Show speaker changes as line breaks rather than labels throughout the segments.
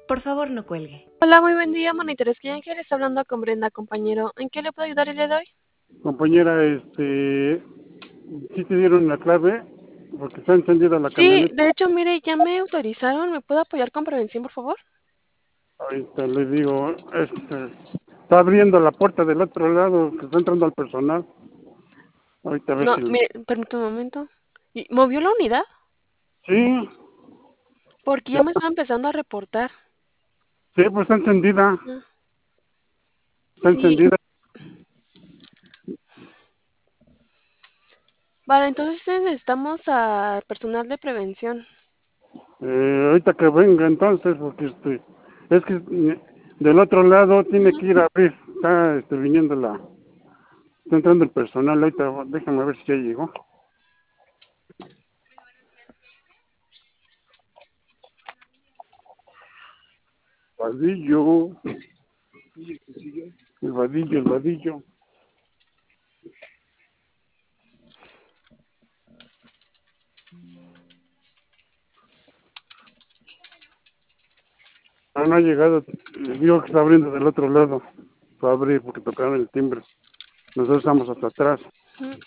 Por favor, no cuelgue.
Hola, muy buen día, Monitores que Ángel está hablando con Brenda, compañero. ¿En qué le puedo ayudar el día de hoy?
Compañera, ¿sí te dieron la clave? Porque está encendida la
Sí,
camioneta.
de hecho, mire, ya me autorizaron. ¿Me puedo apoyar con prevención, por favor?
Ahorita le digo, está abriendo la puerta del otro lado, que está entrando al personal. Ahorita a ver
No,
si...
mire, permítame un momento. ¿Movió la unidad?
Sí,
Porque ya me estaba empezando a reportar.
sí, pues está encendida,
Ah,
está
sí,
encendida.
vale, entonces necesitamos a personal de prevención.
Ahorita que venga entonces, porque es que del otro lado tiene
Ujú.
que ir a abrir. Está viniendo está entrando el personal. Ahorita déjame ver si ya llegó. Vadillo, el vadillo. No ha llegado. Digo que está abriendo del otro lado. Va a abrir porque tocaron el timbre. Nosotros estamos hasta atrás.
Ujú.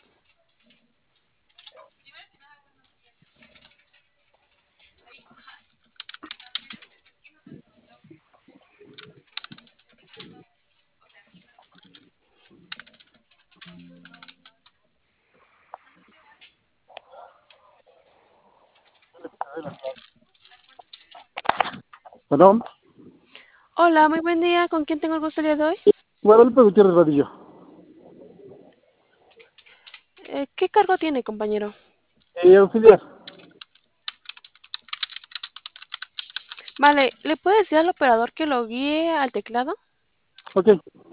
Perdón,
Hola, muy buen día. ¿Con quién tengo el gusto el día de hoy?
Guadalupe Gutiérrez Vadillo.
¿Qué cargo tiene, compañero?
Auxiliar.
Vale, ¿le puede decir al operador que lo guíe al teclado?
Ok.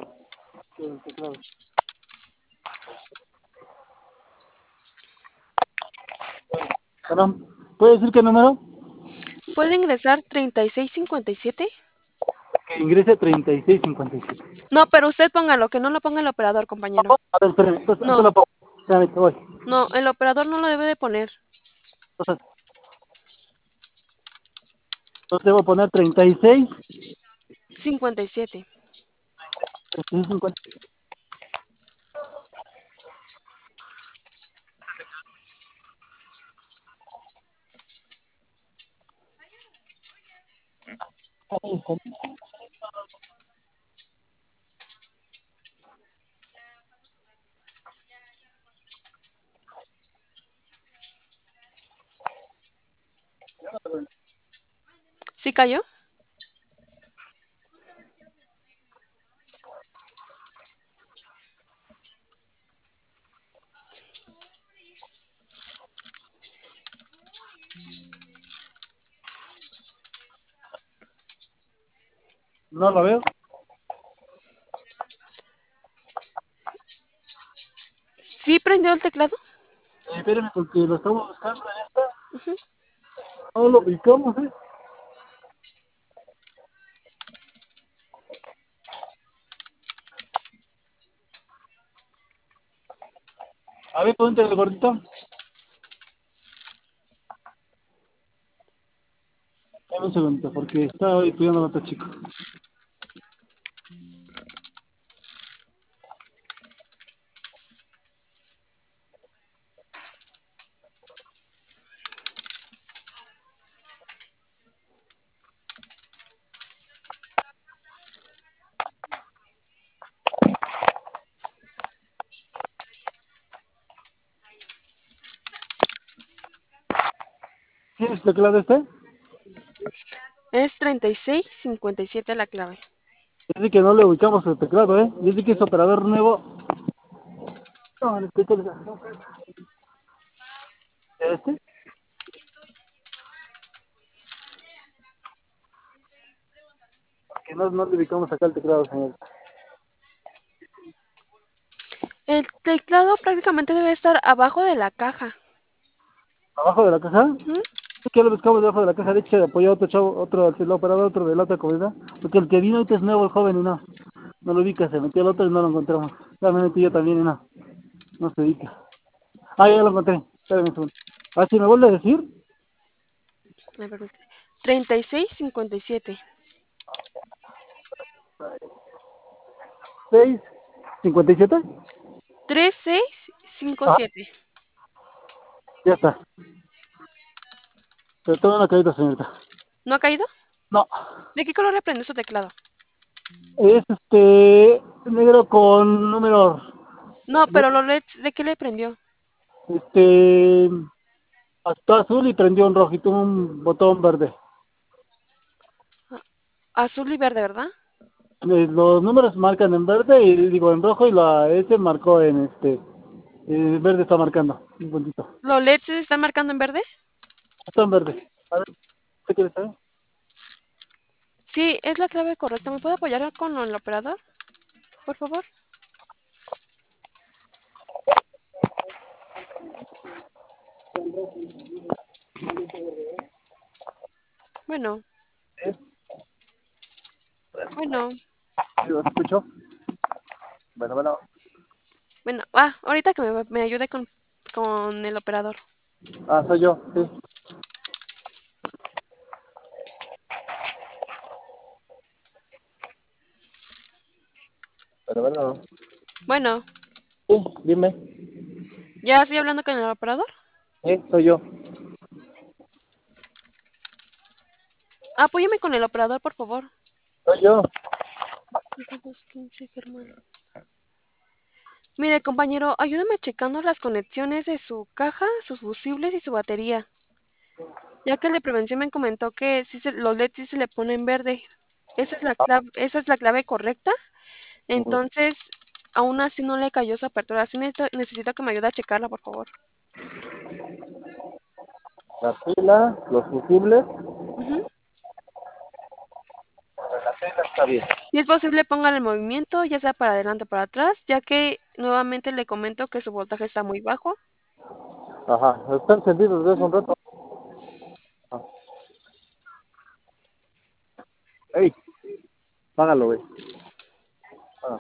Perdón, ¿puede decir qué número?
¿Puede ingresar 3657?
Que ingrese 3657.
No, pero usted póngalo, que no lo ponga el operador, compañero.
A ver, espérame, entonces
No,
lo pongo. Espérame, te voy.
no, el operador no lo debe de poner.
Entonces debo poner 36,
57.
50.
¿Sí cayó?
No lo veo.
¿Sí prendió el teclado?
Espérame, porque lo estamos buscando en esta.
Ujú.
No lo ubicamos, ¿eh? A ver, ponte el gordito. Dame un segundo, porque estaba estudiando a otro chico. ¿Tienes teclado este?
Es 3657 la clave.
Dice que no le ubicamos el teclado, ¿eh? Dice que es operador nuevo. No, ¿este? Que no le ubicamos acá el teclado, señor.
El teclado prácticamente debe estar abajo de la caja.
¿Abajo de la caja?
Ujú.
Es que lo buscamos debajo de la caja. De hecho, se apoyó otro chavo, otro, el operador, otro de la otra comunidad. Porque el que vino ahorita es nuevo, el joven, y no lo ubica. Se metió el otro y no lo encontramos. Ya me metí yo también y no se ubica. Ah, ya lo encontré. Espérame un segundo. Ah, si me vuelve a decir.
Me permite. 3657.
657. Ah,
3657.
ya está. Pero todavía no ha caído, señorita.
¿No ha caído?
No.
¿De qué color le prendió su teclado?
Es negro con números.
No, pero los LEDs, ¿de qué le prendió?
Este hasta azul y prendió un rojito, un botón verde.
Azul y verde, ¿verdad?
Los números marcan en verde y digo en rojo y la S marcó en verde está marcando un puntito.
¿Los LEDs se están marcando en verde?
Está en verde. A ver, ¿qué quieres saber?
Sí, es la clave correcta. ¿Me puede apoyar con el operador, por favor? Bueno, bueno,
¿Sí lo escucho? Bueno, bueno.
bueno. Ahorita que me ayude con el operador.
Ah, soy yo, sí. Bueno, bueno.
Bueno,
Sí, dime.
¿ya estoy hablando con el operador?
Sí, soy yo.
Apóyame con el operador, por favor.
Soy yo.
215, Germán. Mire, compañero, ayúdame checando las conexiones de su caja, sus fusibles y su batería. Ya que el de prevención me comentó que los LEDs sí se le ponen verde. Esa es la clave correcta.
Ujú.
Entonces, aún así no le cayó su apertura. Sí necesito que me ayude a checarla, por favor.
La pila, los fusibles.
Ujú.
La pila está bien.
Si es posible, póngale el movimiento, ya sea para adelante o para atrás, ya que nuevamente le comento que su voltaje está muy bajo.
Ajá, están encendidos desde hace un rato. Ah. Ey, págalo, güey. Ah,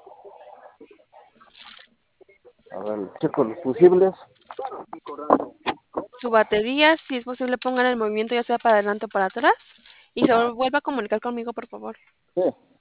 a ver, checo los fusibles.
Su batería, si es posible, póngale el movimiento, ya sea para adelante o para atrás. Y se vuelva a comunicar conmigo, por favor.
Sí.